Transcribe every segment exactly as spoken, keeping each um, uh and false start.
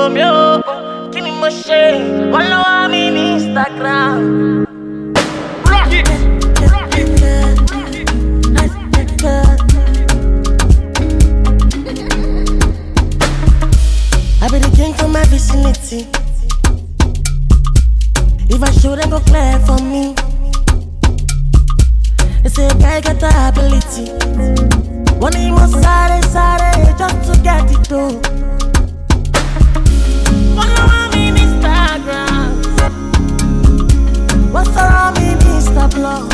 mi o, kí ni mo ṣe? Wọ́n lọ́wọ́ mi ní Instagram. Rock it, rock it, rock it. I be the king from my vicinity. If I show, they go clear for me. They say a guy got the ability. One of you must side side just to get it through. Follow me on Instagram. What's around me in Insta blog?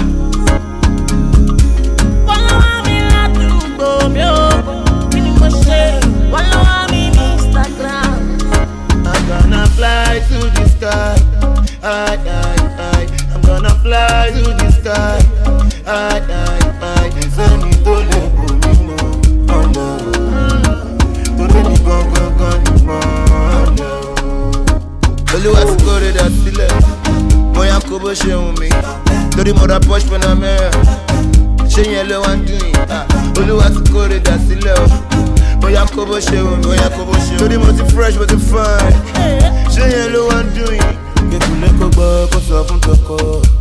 Follow me la tubo mi o, kini mo ṣe? Follow me on Instagram. I'm gonna fly to the sky. I, I, I. I'm gonna fly to the sky. I, I, I. Send me to the moon. Oh no. To the go go go go. Oh no. Olúwa ti kórè dà sílẹ̀. Bóyá kó bó ṣe wù mí. Lórí mo ra Porsche Panamera. Ṣé yẹn ló wá ń dùn yìí? Olúwa ti kórè dà sílẹ̀ o. Bóyá kó bó ṣe wù mí. Bóyá kó bó ṣe wù mí. Torí mo ti fresh mo ti fine. Ṣé yẹn ló wá ń dùn yìí? Kékulé kó gbọ́ kó sọ fún tọkọ.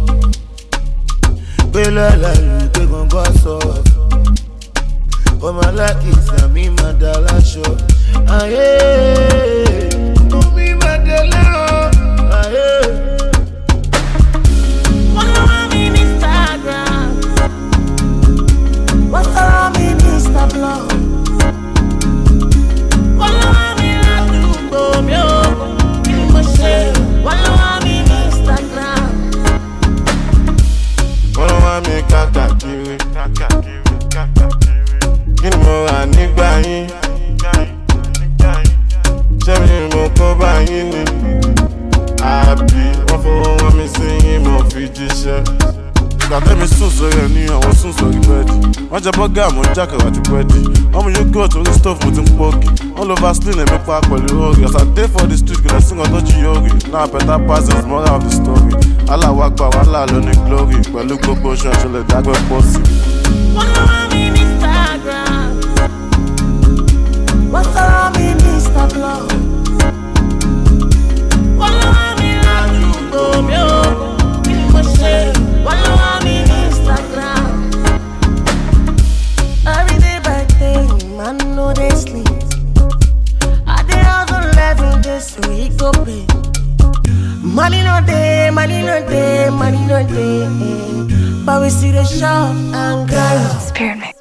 Pé lálàlú pé gangan sọ. Ọmọ alákìsà mi máa dá láṣọ. Ayé omi máa délé o. Ayé. Follow me on Instagram. What's around me in Insta blog? Follow me la tubo mi o, kini mo ṣe? Follow me on Instagram. Follow me káàkiri. Kí ni mo rà nígbà yín? Ṣé mi mo kó bá yín ni? Àbí wọ́n fowó wọn mi sí yín mo fi jíṣẹ́. Gbàtẹ́mi sùn sórí ẹ̀ ní àwọn sùn sórí bẹ́ẹ̀dì. Wọ́n jẹ bọ́gà mo ń jákèjá ti bẹ́ẹ̀dì. Wọ́n mú yogurt orí stove mo ti ń pọ́ọ̀kì. Wọ́n lo Vaseline èmi pa pẹ̀lú orí. As I dey for the street kò lè sí nǹkan tó jí yóò rí. Now better pass is moral of the story. Aláwa gba wàhálà ló ní glory. Pẹ̀lú gbogbo oṣù ẹ̀ṣọ́ lè dágbé pọ̀ sí. Follow me on Instagram. What's around me in Insta blog? Follow me la tubo mi o, kini mo ṣe? Follow me on Instagram. Every day by day, man no dey sleep. I dey hustle every day so he go pay. Money no dey, money no dey, money no dey. But we see the shop and grind. Spirit mix.